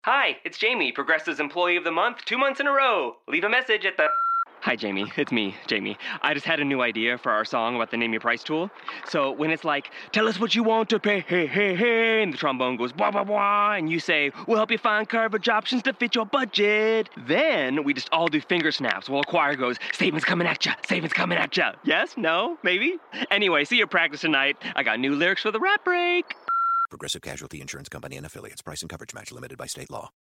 Hi, it's Jamie, Progressive's Employee of the Month, 2 months in a row. Leave a message at the... Hi, Jamie. It's me, Jamie. I just had a new idea for our song about the Name Your Price tool. So when it's like, tell us what you want to pay, hey, hey, hey, and the trombone goes, blah, blah, blah, and you say, we'll help you find coverage options to fit your budget. Then we just all do finger snaps while a choir goes, savings coming at ya, savings coming at ya. Yes? No? Maybe? Anyway, see you at practice tonight. I got new lyrics for the rap break. Progressive Casualty Insurance Company and Affiliates. Price and coverage match limited by state law.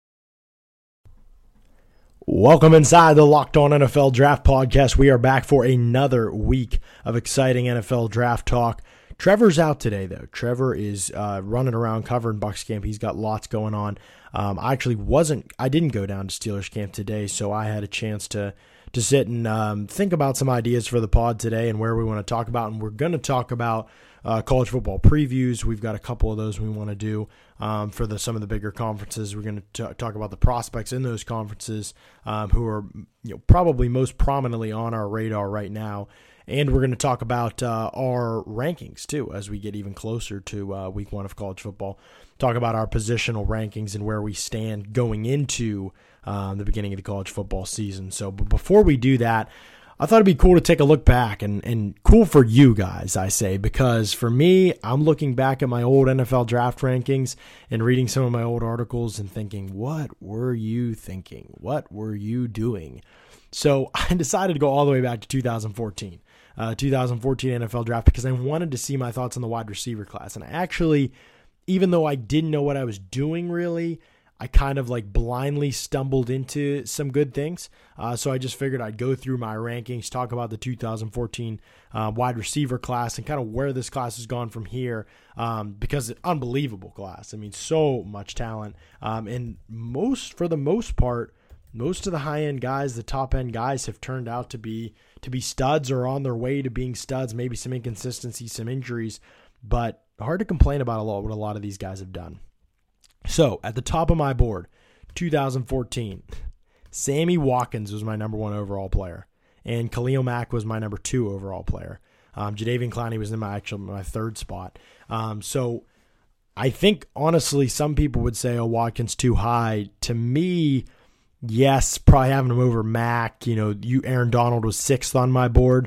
Welcome inside the Locked On NFL Draft Podcast. We are back for another week of exciting NFL draft talk. Trevor's out today, though. Trevor is running around covering Bucs camp. He's got lots going on. I didn't go down to Steelers camp today, so I had a chance to sit and think about some ideas for the pod today and where we want to talk about. And we're going to talk about college football previews. We've got a couple of those we want to do for some of the bigger conferences. We're going to talk about the prospects in those conferences who are probably most prominently on our radar right now. And we're going to talk about our rankings, too, as we get even closer to week one of college football. Talk about our positional rankings and where we stand going into the beginning of the college football season. So but before we do that, I thought it'd be cool to take a look back and cool for you guys, I say, because for me, I'm looking back at my old NFL draft rankings and reading some of my old articles and thinking, what were you thinking? What were you doing? So I decided to go all the way back to 2014 NFL draft because I wanted to see my thoughts on the wide receiver class. And I actually, even though I didn't know what I was doing really, I kind of blindly stumbled into some good things. So I just figured I'd go through my rankings, talk about the 2014 wide receiver class and kind of where this class has gone from here because it's an unbelievable class. I mean, so much talent. And for the most part, most of the high-end guys, the top-end guys have turned out to be studs or on their way to being studs, maybe some inconsistency, some injuries, but hard to complain about what a lot of these guys have done. So, at the top of my board, 2014, Sammy Watkins was my number 1 overall player, and Khalil Mack was my number 2 overall player. Jadeveon Clowney was in my 3rd spot. So, I think, honestly, some people would say, Watkins too high. To me, yes, probably having him over Mack. Aaron Donald was 6th on my board.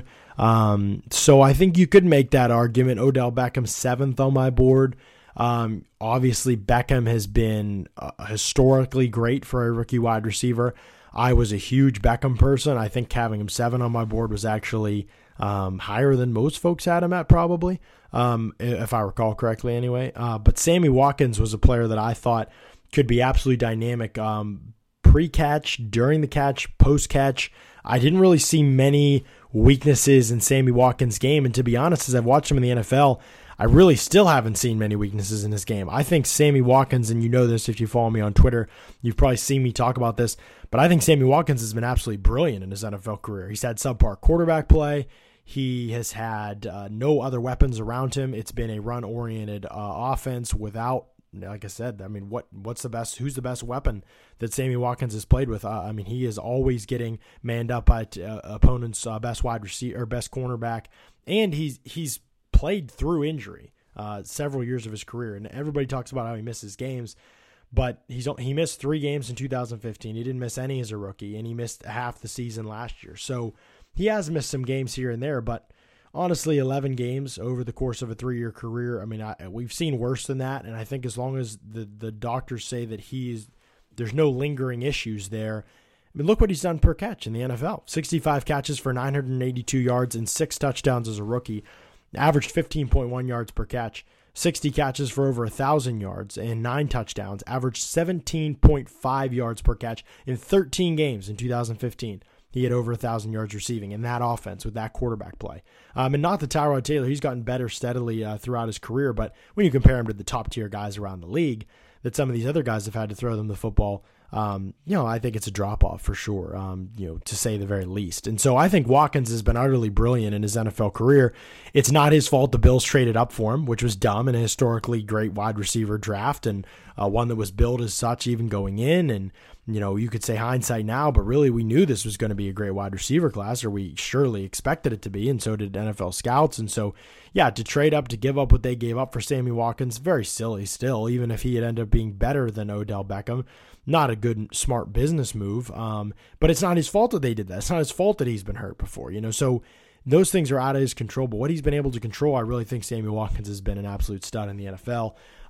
So, I think you could make that argument. Odell Beckham 7th on my board. Obviously Beckham has been historically great for a rookie wide receiver. I was a huge Beckham person. I think having him 7 on my board was actually higher than most folks had him at probably, if I recall correctly anyway. But Sammy Watkins was a player that I thought could be absolutely dynamic pre-catch, during the catch, post-catch. I didn't really see many weaknesses in Sammy Watkins' game, and to be honest, as I've watched him in the NFL, I really still haven't seen many weaknesses in his game. I think Sammy Watkins, and you know this if you follow me on Twitter, you've probably seen me talk about this, but I think Sammy Watkins has been absolutely brilliant in his NFL career. He's had subpar quarterback play. He has had no other weapons around him. It's been a run-oriented offense without, like I said, what's the best? Who's the best weapon that Sammy Watkins has played with? He is always getting manned up by opponent's best wide receiver or best cornerback, and he's played through injury several years of his career, and everybody talks about how he misses games, but he missed 3 games in 2015. He didn't miss any as a rookie, and he missed half the season last year. So he has missed some games here and there, but honestly, 11 games over the course of a 3-year career, we've seen worse than that, and I think as long as the doctors say that there's no lingering issues there, look what he's done per catch in the NFL. 65 catches for 982 yards and 6 touchdowns as a rookie. Averaged 15.1 yards per catch, 60 catches for over 1,000 yards and 9 touchdowns, averaged 17.5 yards per catch in 13 games in 2015. He had over 1,000 yards receiving in that offense with that quarterback play. And not that Tyrod Taylor, he's gotten better steadily throughout his career, but when you compare him to the top tier guys around the league, that some of these other guys have had to throw them the football, I think it's a drop-off for sure, to say the very least. And so I think Watkins has been utterly brilliant in his NFL career. It's not his fault the Bills traded up for him, which was dumb in a historically great wide receiver draft, and one that was built as such even going in. And, you could say hindsight now, but really we knew this was going to be a great wide receiver class, or we surely expected it to be, and so did NFL scouts. And so, yeah, to trade up, to give up what they gave up for Sammy Watkins, very silly still, even if he had ended up being better than Odell Beckham. Not a good, smart business move, but it's not his fault that they did that. It's not his fault that he's been hurt before, so those things are out of his control. But what he's been able to control, I really think Sammy Watkins has been an absolute stud in the NFL.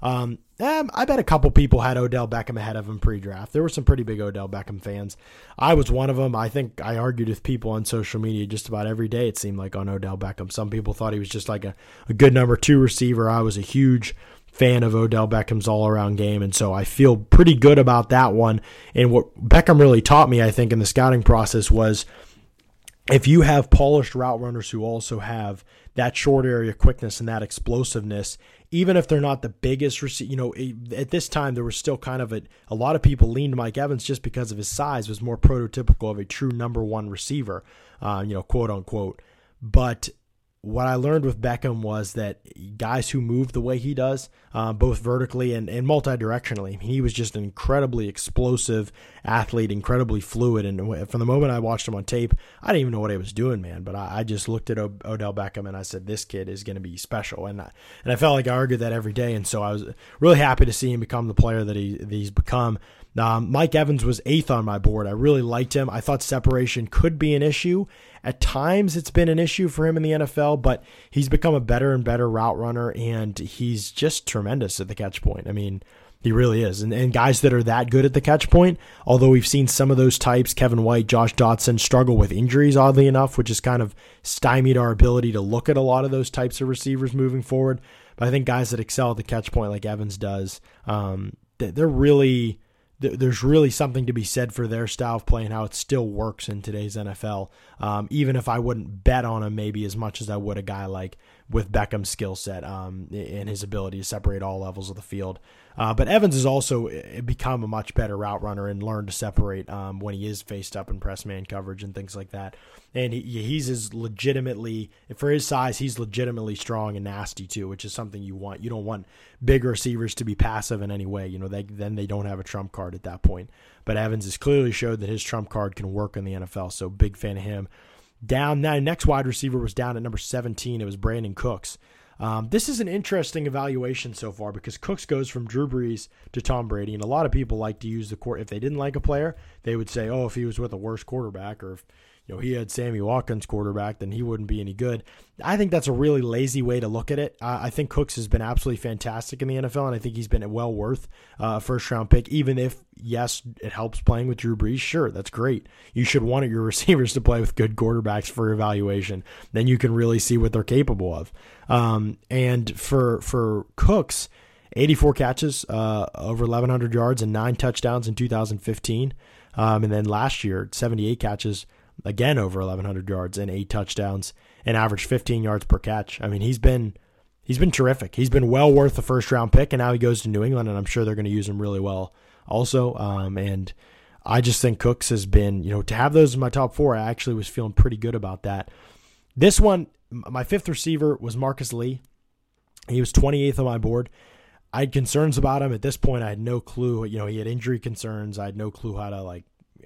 I bet a couple people had Odell Beckham ahead of him pre-draft. There were some pretty big Odell Beckham fans. I was one of them. I think I argued with people on social media just about every day, it seemed like, on Odell Beckham. Some people thought he was just like a good number 2 receiver. I was a huge fan of Odell Beckham's all-around game, and so I feel pretty good about that one. And what Beckham really taught me, I think, in the scouting process was if you have polished route runners who also have that short area quickness and that explosiveness, even if they're not the biggest receiver, at this time there was still kind of a lot of people leaned Mike Evans just because of his size, was more prototypical of a true number 1 receiver, quote unquote. But what I learned with Beckham was that guys who move the way he does, both vertically and multi-directionally, he was just an incredibly explosive athlete, incredibly fluid. And from the moment I watched him on tape, I didn't even know what he was doing, man. But I just looked at Odell Beckham and I said, this kid is going to be special. And I felt like I argued that every day. And so I was really happy to see him become the player that he's become. Mike Evans was 8th on my board. I really liked him. I thought separation could be an issue. At times it's been an issue for him in the NFL, but he's become a better and better route runner, and he's just tremendous at the catch point. I mean, he really is. And guys that are that good at the catch point, although we've seen some of those types, Kevin White, Josh Dotson, struggle with injuries, oddly enough, which has kind of stymied our ability to look at a lot of those types of receivers moving forward. But I think guys that excel at the catch point like Evans does, there's really something to be said for their style of play and how it still works in today's NFL. Even if I wouldn't bet on him maybe as much as I would a guy like with Beckham's skill set and his ability to separate all levels of the field. But Evans has also become a much better route runner and learned to separate when he is faced up in press man coverage and things like that. And he's as legitimately, for his size, he's legitimately strong and nasty too, which is something you want. You don't want big receivers to be passive in any way. Then they don't have a trump card at that point. But Evans has clearly showed that his trump card can work in the NFL, so big fan of him. Down now, next wide receiver was down at number 17. It was Brandon Cooks. This is an interesting evaluation so far because Cooks goes from Drew Brees to Tom Brady, and a lot of people like to use the court. If they didn't like a player, they would say, "Oh, if he was with a worse quarterback, or if he had Sammy Watkins quarterback, then he wouldn't be any good." I think that's a really lazy way to look at it. I think Cooks has been absolutely fantastic in the NFL, and I think he's been well worth a first-round pick, even if, yes, it helps playing with Drew Brees. Sure, that's great. You should want your receivers to play with good quarterbacks for evaluation. Then you can really see what they're capable of. And for Cooks, 84 catches, over 1,100 yards, and 9 touchdowns in 2015. And then last year, 78 catches, again over 1,100 yards and 8 touchdowns, and averaged 15 yards per catch. I mean, he's been terrific. He's been well worth the first round pick, and now he goes to New England, and I'm sure they're going to use him really well also. And I just think Cooks has been, to have those in my top 4, I actually was feeling pretty good about that. This one, my 5th receiver was Marcus Lee. He was 28th on my board. I had concerns about him. At this point, I had no clue. He had injury concerns. I had no clue how to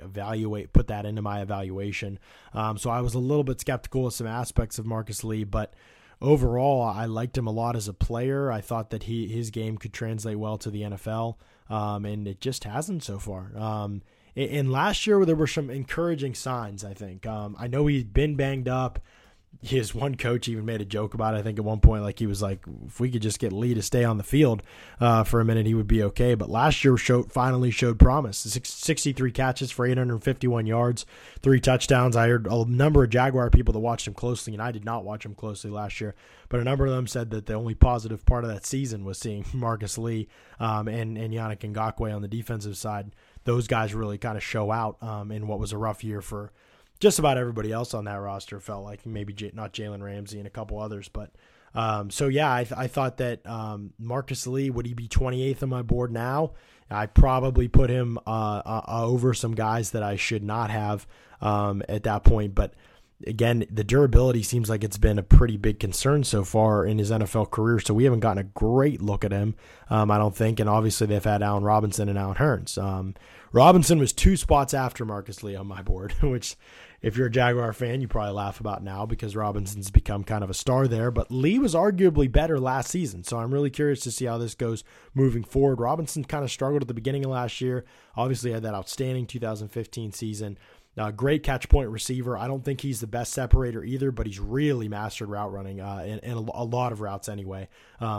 put that into my evaluation. So I was a little bit skeptical of some aspects of Marcus Lee, but overall, I liked him a lot as a player. I thought that his game could translate well to the NFL, and it just hasn't so far. And last year, there were some encouraging signs, I think. I know he'd been banged up. His one coach even made a joke about it. I think at one point, he was like, if we could just get Lee to stay on the field for a minute, he would be okay. But last year finally showed promise. 63 catches for 851 yards, 3 touchdowns. I heard a number of Jaguar people that watched him closely, and I did not watch him closely last year. But a number of them said that the only positive part of that season was seeing Marcus Lee and Yannick Ngakoue on the defensive side. Those guys really kind of show out in what was a rough year for just about everybody else on that roster. Felt like maybe not Jalen Ramsey and a couple others. But I thought that Marcus Lee, would he be 28th on my board now? I probably put him over some guys that I should not have at that point. But again, the durability seems like it's been a pretty big concern so far in his NFL career. So we haven't gotten a great look at him, I don't think. And obviously they've had Allen Robinson and Allen Hurns. Robinson was 2 spots after Marcus Lee on my board, which if you're a Jaguar fan, you probably laugh about now because Robinson's become kind of a star there. But Lee was arguably better last season, so I'm really curious to see how this goes moving forward. Robinson kind of struggled at the beginning of last year. Obviously had that outstanding 2015 season. Great catch point receiver. I don't think he's the best separator either, but he's really mastered route running in a lot of routes anyway.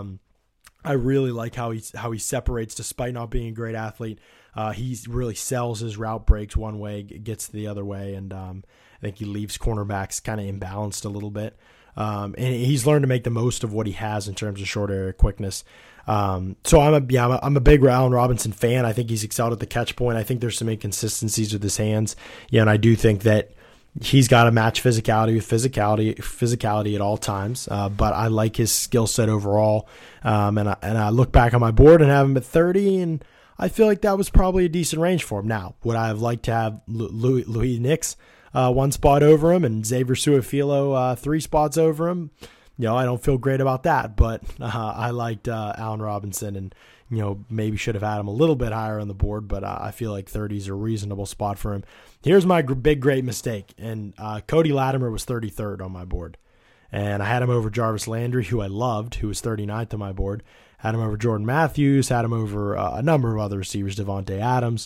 I really like how he separates despite not being a great athlete. He really sells his route breaks one way, gets the other way, and I think he leaves cornerbacks kind of imbalanced a little bit. And he's learned to make the most of what he has in terms of short area quickness. So I'm a big Allen Robinson fan. I think he's excelled at the catch point. I think there's some inconsistencies with his hands. Yeah, and I do think that he's got to match physicality with physicality at all times. But I like his skill set overall. And I look back on my board and have him at 30, and I feel like that was probably a decent range for him. Now, would I have liked to have Louis Nix 1 spot over him and Xavier Su'a-Filo 3 spots over him? I don't feel great about that, but I liked Allen Robinson, and maybe should have had him a little bit higher on the board, but I feel like 30 is a reasonable spot for him. Here's my big great mistake, and Cody Latimer was 33rd on my board, and I had him over Jarvis Landry, who I loved, who was 39th on my board. Had him over Jordan Matthews, had him over a number of other receivers, Devontae Adams.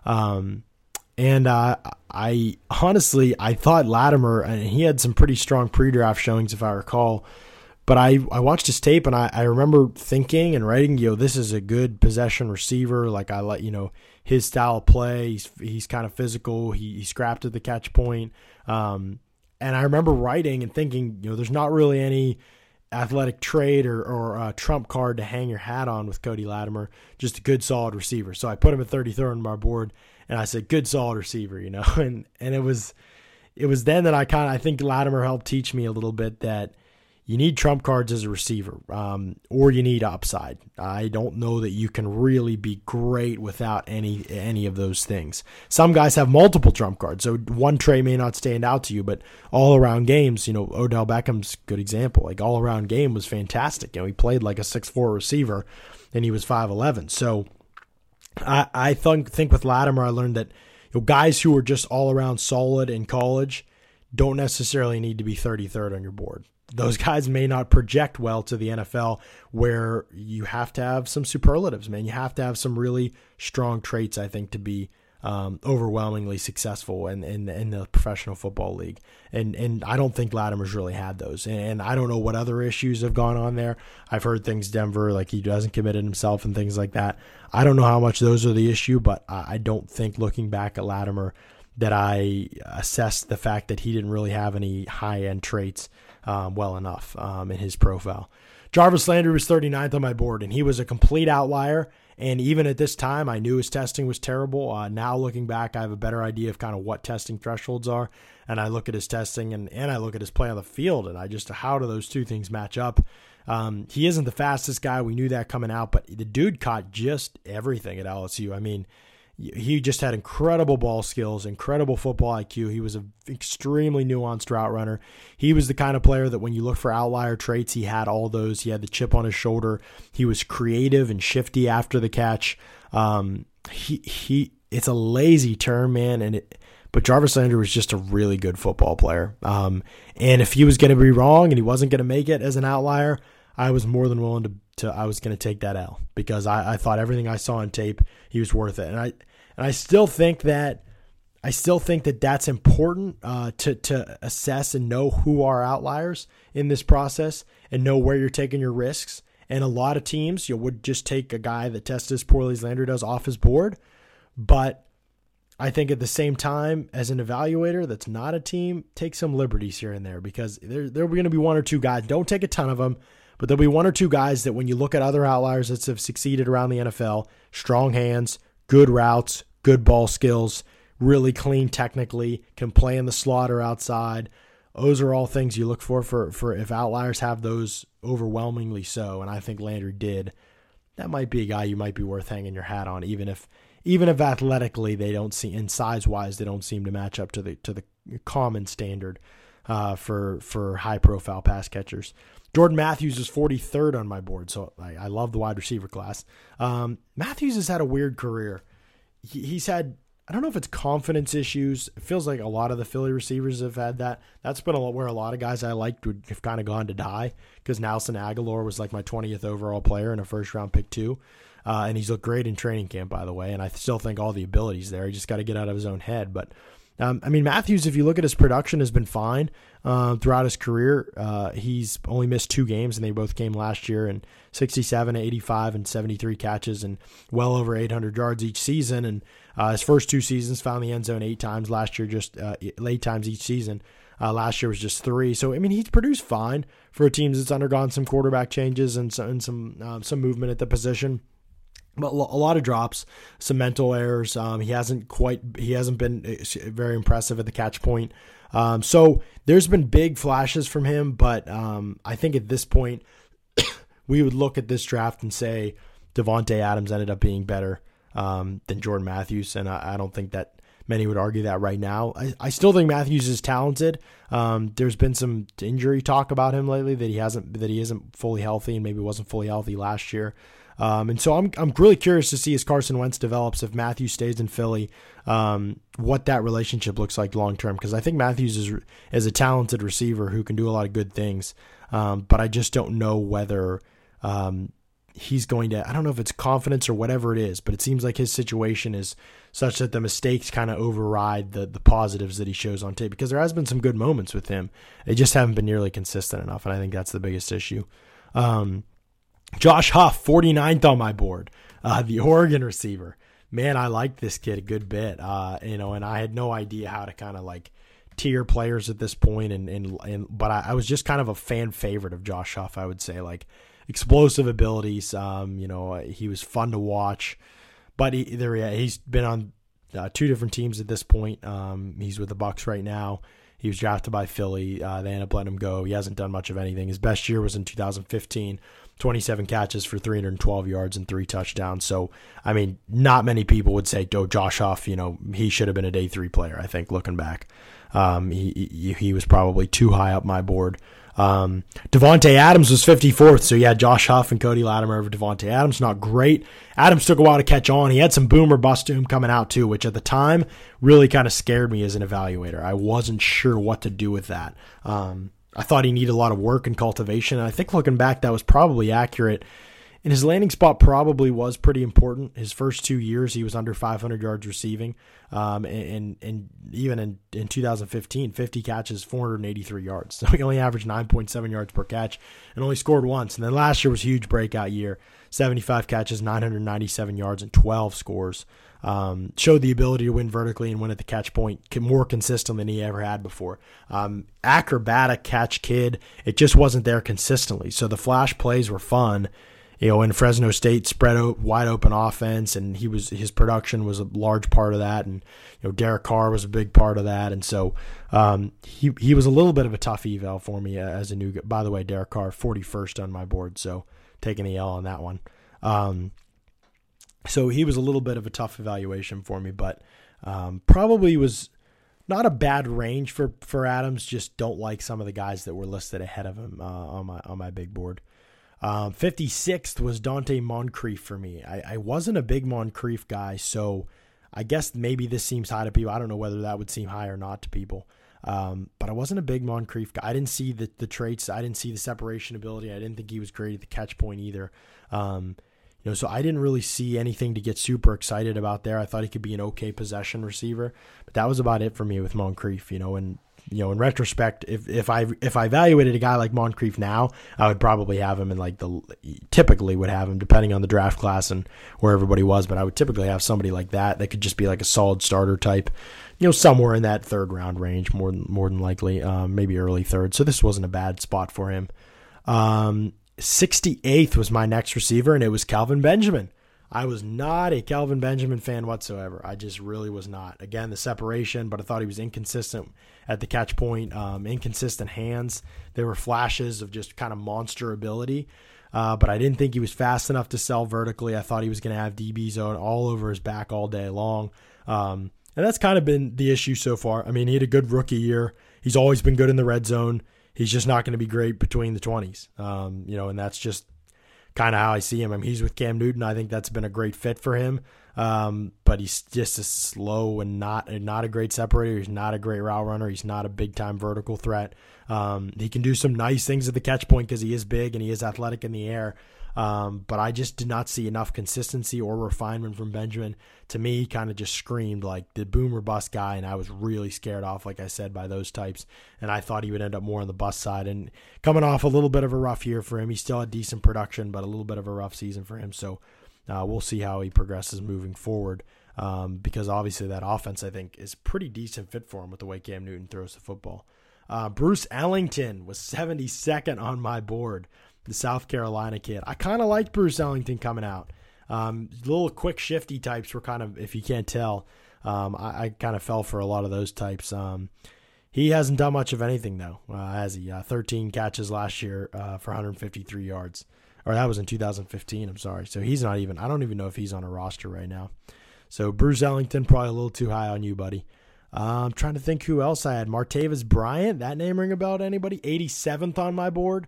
And I honestly thought Latimer, and he had some pretty strong pre-draft showings if I recall, but I watched his tape and I remember thinking and writing, this is a good possession receiver. Like I like, his style of play, he's kind of physical. He scrapped at the catch point. And I remember writing and thinking, there's not really any athletic trait or a trump card to hang your hat on with Cody Latimer, just a good solid receiver. So I put him at 33rd on my board. And I said, good, solid receiver, and it was then that I think Latimer helped teach me a little bit that you need trump cards as a receiver, or you need upside. I don't know that you can really be great without any of those things. Some guys have multiple trump cards, so one trait may not stand out to you, but all around games, Odell Beckham's a good example. Like all around game was fantastic. He played like a 6'4" receiver, and he was 5'11". So I think with Latimer, I learned that guys who are just all around solid in college don't necessarily need to be 33rd on your board. Those guys may not project well to the NFL, where you have to have some superlatives, man. You have to have some really strong traits, I think, to be overwhelmingly successful in the professional football league. And I don't think Latimer's really had those. And I don't know what other issues have gone on there. I've heard things Denver, like he hasn't committed himself and things like that. I don't know how much those are the issue, but I don't think, looking back at Latimer, that I assessed the fact that he didn't really have any high-end traits well enough in his profile. Jarvis Landry was 39th on my board, and he was a complete outlier. And even at this time, I knew his testing was terrible. Now looking back, I have a better idea of kind of what testing thresholds are. And I look at his testing and I look at his play on the field, and how do those two things match up? He isn't the fastest guy. We knew that coming out, but the dude caught just everything at LSU. I mean, he just had incredible ball skills, incredible football IQ. He was an extremely nuanced route runner. He was the kind of player that when you look for outlier traits, he had all those. He had the chip on his shoulder. He was creative and shifty after the catch. It's a lazy term, man, but Jarvis Landry was just a really good football player. And if he was going to be wrong and he wasn't going to make it as an outlier, I was more than willing I was going to take that L, because I thought everything I saw on tape, he was worth it. And I still think that that's important to assess and know who are outliers in this process and know where you're taking your risks. And a lot of teams would just take a guy that tests as poorly as Landry does off his board. But I think at the same time, as an evaluator that's not a team, take some liberties here and there, because there are going to be one or two guys. Don't take a ton of them, but there'll be one or two guys that when you look at other outliers that have succeeded around the NFL, strong hands, good routes, good ball skills, really clean technically, can play in the slot or outside. Those are all things you look for if outliers have those, overwhelmingly so, and I think Landry did. that might be a guy you might be worth hanging your hat on, even if athletically they don't seem, and size wise they don't seem to match up to the common standard for high profile pass catchers. Jordan Matthews is 43rd on my board, so I love the wide receiver class. Matthews has had a weird career. He's had, I don't know if it's confidence issues. It feels like a lot of the Philly receivers have had that. That's been where a lot of guys I liked would have kind of gone to die, because Nelson Aguilar was like my 20th overall player and a first-round pick too. And he's looked great in training camp, by the way, and I still think all the ability's there. He just got to get out of his own head. But, Matthews, if you look at his production, has been fine throughout his career. He's only missed 2 games, and they both came last year, and 67, 85, and 73 catches, and well over 800 yards each season. And his first 2 seasons found the end zone 8 times. Last year, just 8 times each season. Last year was just 3. So, he's produced fine for a team that's undergone some quarterback changes and some movement at the position. But a lot of drops, some mental errors. He hasn't been very impressive at the catch point. So there's been big flashes from him, but I think at this point we would look at this draft and say Davante Adams ended up being better than Jordan Matthews, and I don't think that many would argue that right now. I still think Matthews is talented. There's been some injury talk about him lately that he isn't fully healthy and maybe wasn't fully healthy last year. And so I'm really curious to see as Carson Wentz develops, if Matthews stays in Philly, what that relationship looks like long term. Because I think Matthews is a talented receiver who can do a lot of good things, but I just don't know whether he's going to. I don't know if it's confidence or whatever it is, but it seems like his situation is such that the mistakes kind of override the positives that he shows on tape. Because there has been some good moments with him, they just haven't been nearly consistent enough, and I think that's the biggest issue. Josh Huff, 49th on my board, the Oregon receiver. Man, I like this kid a good bit, and I had no idea how to kind of like tier players at this point, but I was just kind of a fan favorite of Josh Huff, I would say, like explosive abilities. He was fun to watch, but he's been on 2 different teams at this point. He's with the Bucs right now. He was drafted by Philly. They ended up letting him go. He hasn't done much of anything. His best year was in 2015. 27 catches for 312 yards and 3 touchdowns. So, not many people would say, Josh Huff, he should have been a day 3 player, I think, looking back. He was probably too high up my board. Davante Adams was 54th. So, yeah, Josh Huff and Cody Latimer over Davante Adams. Not great. Adams took a while to catch on. He had some boom or bust to him coming out, too, which at the time really kind of scared me as an evaluator. I wasn't sure what to do with that. I thought he needed a lot of work and cultivation, and I think looking back, that was probably accurate. And his landing spot probably was pretty important. His first 2 years, he was under 500 yards receiving, and even in 2015, 50 catches, 483 yards. So he only averaged 9.7 yards per catch and only scored once. And then last year was a huge breakout year, 75 catches, 997 yards, and 12 scores. Showed the ability to win vertically and win at the catch point more consistent than he ever had before. Acrobatic catch kid. It just wasn't there consistently. So the flash plays were fun. In Fresno State spread wide open offense, and his production was a large part of that. And Derek Carr was a big part of that. And so he was a little bit of a tough eval for me as a new guy. By the way, Derek Carr 41st on my board, so taking the L on that one. So he was a little bit of a tough evaluation for me, but probably was not a bad range for Adams. Just don't like some of the guys that were listed ahead of him on my big board. 56th was Dante Moncrief for me. I wasn't a big Moncrief guy, so I guess maybe this seems high to people. I don't know whether that would seem high or not to people. But I wasn't a big Moncrief guy. I didn't see the traits. I didn't see the separation ability. I didn't think he was great at the catch point either. So I didn't really see anything to get super excited about there. I thought he could be an okay possession receiver, but that was about it for me with Moncrief. And in retrospect, if I evaluated a guy like Moncrief now, I would probably have him typically would have him depending on the draft class and where everybody was. But I would typically have somebody like that could just be like a solid starter type, somewhere in that 3rd round range, more than likely, maybe early 3rd. So this wasn't a bad spot for him. 68th was my next receiver, and it was Kelvin Benjamin. I was not a Kelvin Benjamin fan whatsoever. I just really was not. Again, the separation, but I thought he was inconsistent at the catch point, inconsistent hands. There were flashes of just kind of monster ability. but I didn't think he was fast enough to sell vertically. I thought he was going to have DB zone all over his back all day long. And that's kind of been the issue so far. I mean, he had a good rookie year. He's always been good in the red zone. He's just not going to be great between the 20s. And that's just kind of how I see him. I mean, he's with Cam Newton. I think that's been a great fit for him. But he's just a slow and not a great separator. He's not a great route runner. He's not a big-time vertical threat. He can do some nice things at the catch point because he is big and he is athletic in the air. But I just did not see enough consistency or refinement from Benjamin. To me, he kind of just screamed like the boom or bust guy, and I was really scared off, like I said, by those types. And I thought he would end up more on the bust side. And coming off a little bit of a rough year for him, he still had decent production, but a little bit of a rough season for him. So we'll see how he progresses moving forward, because obviously that offense, I think, is a pretty decent fit for him with the way Cam Newton throws the football. Bruce Ellington was 72nd on my board, the South Carolina kid. I kind of liked Bruce Ellington coming out. Little quick shifty types were kind of, if you can't tell, I kind of fell for a lot of those types. He hasn't done much of anything though, has he? 13 catches last year for 153 yards. Or that was in 2015, I'm sorry. So he's not even, I don't even know if he's on a roster right now. So Bruce Ellington, probably a little too high on you, buddy. I'm trying to think who else I had. Martavis Bryant, that name ring a bell to anybody? 87th on my board.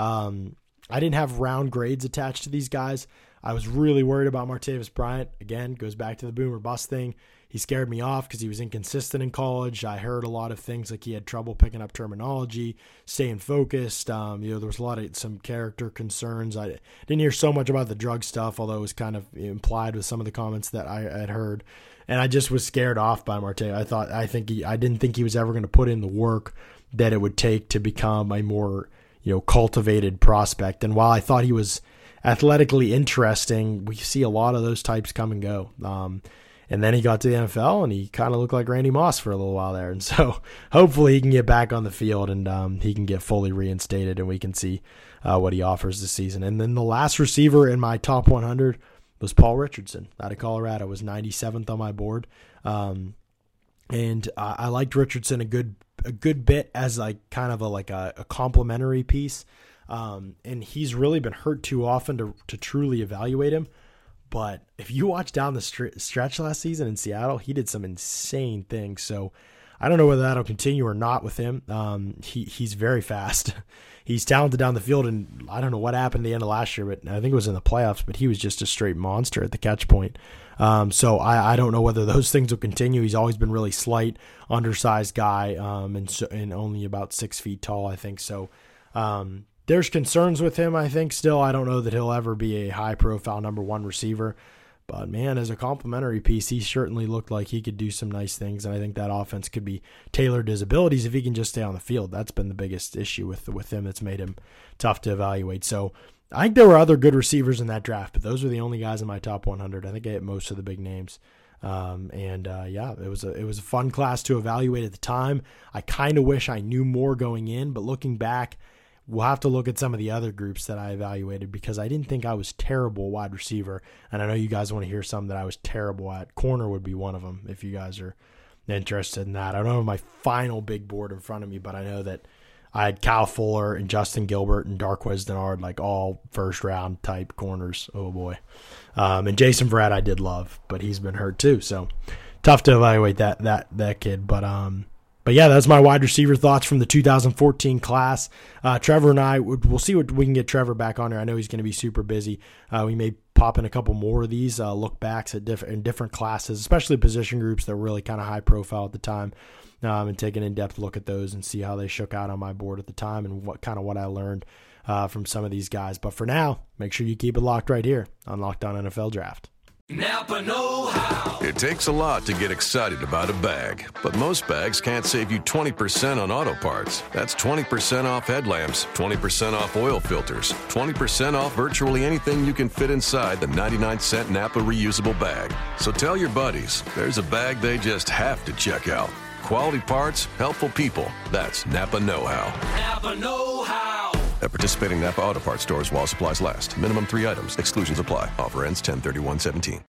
I didn't have round grades attached to these guys. I was really worried about Martavis Bryant. Again, goes back to the boom or bust thing. He scared me off because he was inconsistent in college. I heard a lot of things like he had trouble picking up terminology, staying focused. There was some character concerns. I didn't hear so much about the drug stuff, although it was kind of implied with some of the comments that I had heard. And I just was scared off by Martavis. I didn't think he was ever going to put in the work that it would take to become a more cultivated prospect. And while I thought he was athletically interesting, we see a lot of those types come and go. And then he got to the NFL and he kind of looked like Randy Moss for a little while there. And so hopefully he can get back on the field and he can get fully reinstated and we can see what he offers this season. And then the last receiver in my top 100 was Paul Richardson out of Colorado. Was 97th on my board. And I liked Richardson a good bit as like kind of a complimentary piece. And he's really been hurt too often to truly evaluate him. But if you watch down the stretch last season in Seattle, he did some insane things. So I don't know whether that'll continue or not with him. He's very fast. He's talented down the field, and I don't know what happened at the end of last year, but I think it was in the playoffs, but he was just a straight monster at the catch point. So I don't know whether those things will continue. He's always been really slight, undersized guy, and only about 6 feet tall, I think. So there's concerns with him, I think, still. I don't know that he'll ever be a high-profile number one receiver. But, man, as a complimentary piece, he certainly looked like he could do some nice things, and I think that offense could be tailored to his abilities if he can just stay on the field. That's been the biggest issue with him that's made him tough to evaluate. So I think there were other good receivers in that draft, but those were the only guys in my top 100. I think I hit most of the big names. It was a fun class to evaluate at the time. I kind of wish I knew more going in, but looking back, we'll have to look at some of the other groups that I evaluated because I didn't think I was terrible wide receiver. And I know you guys want to hear some that I was terrible at. Corner would be one of them if you guys are interested in that. I don't have my final big board in front of me, but I know that I had Kyle Fuller and Justin Gilbert and Darqueze Dennard, like all first round type corners. Oh boy. And Jason Verrett I did love, but he's been hurt too. So tough to evaluate that kid. But yeah, that's my wide receiver thoughts from the 2014 class. Trevor and I, we'll see what we can get Trevor back on here. I know he's going to be super busy. We may pop in a couple more of these look backs at different classes, especially position groups that were really kind of high profile at the time, and take an in-depth look at those and see how they shook out on my board at the time and what I learned from some of these guys. But for now, make sure you keep it locked right here on Locked On NFL Draft. Napa know-how. It takes a lot to get excited about a bag, but most bags can't save you 20% on auto parts. That's 20% off headlamps, 20% off oil filters, 20% off virtually anything you can fit inside the 99-cent Napa reusable bag. So tell your buddies, there's a bag they just have to check out. Quality parts, helpful people. That's Napa know-how. Napa know-how. At participating Napa Auto Parts stores while supplies last. Minimum 3 items. Exclusions apply. Offer ends 10/31/17.